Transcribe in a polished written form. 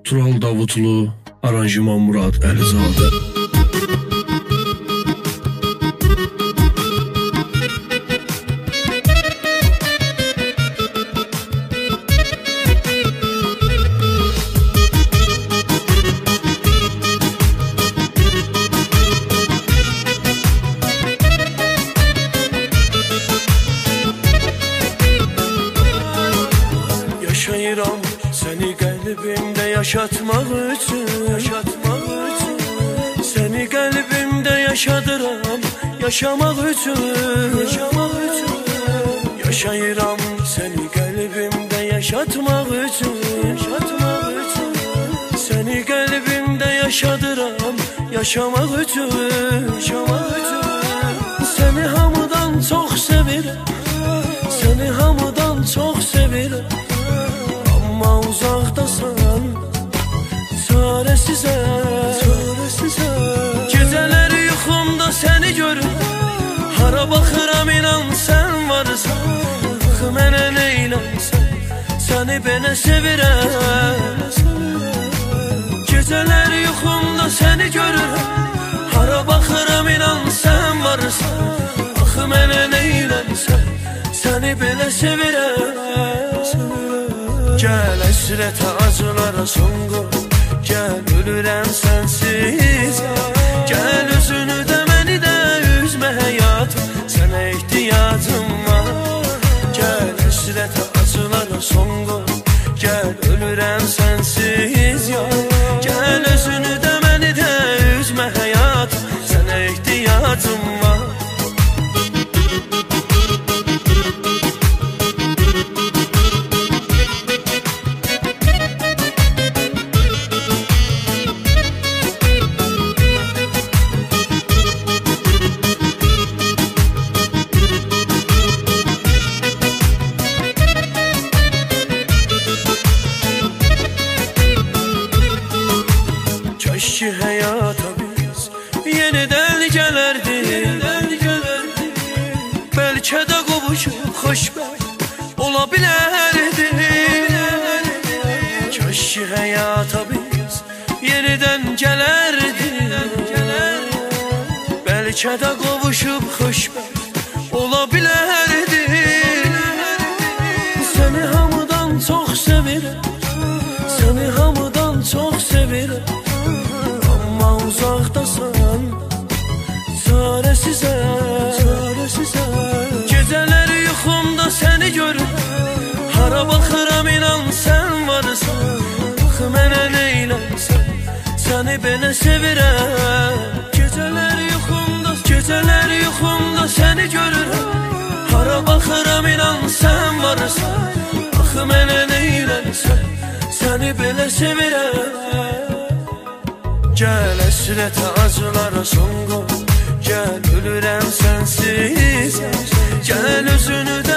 Tural Davutlu, aranjman Murad Əlizadə. Yaşayıram seni qəlbimdə yaşatmaq üçün, seni qəlbimdə yaşadıram yaşamaq üçün, yaşayıram seni qəlbimdə yaşatmaq üçün, seni qəlbimdə yaşadıram yaşamaq üçün, seni hamıdan çox sevirəm, seni hamıdan çox sevirəm. Amma uzaqdasan, çarəsizəm. Gecələr yuxumda səni görürəm, hara baxıram inan sən varsan. Baxı mənə neylənsən, səni belə sevirəm. Gecələr yuxumda səni görürəm, hara baxıram inan sən varsan. Baxı mənə neylənsən, səni belə sevirəm. Gəl əsrətə acılara son qoy, gəl ölürəm sənsiz. Gəl özünü də məni də üzmə həyatım, sənə ehtiyacım var. Gəl əsrətə acılara son qoy, gəl ölürəm sənsiz. Gəl özünü də məni də üzmə həyatım, sənə ehtiyacım var. Ki həyata biz yenidən gələrdik, bəlkə də qovuşub xoşbəxt ola bilərdik. Kaş ki həyata biz yenidən gələrdik, bəlkə də qovuşub xoşbəxt ola bilərdik. Səni hamıdan çox sevirəm, səni hamıdan çox sevirəm. Amma uzaqdasan, çarəsizəm. Gecələr yuxumda səni görürəm, hara baxıram inan sən varsan. Baxı mənə neylənsən, səni belə sevirəm. Gecələr yuxumda səni görürəm, hara baxıram inan sən varsan. Baxı mənə neylənsən, səni belə sevirəm. Gəl əsrətə acılara son qoy, gəl ölürəm sənsiz. Gəl özünü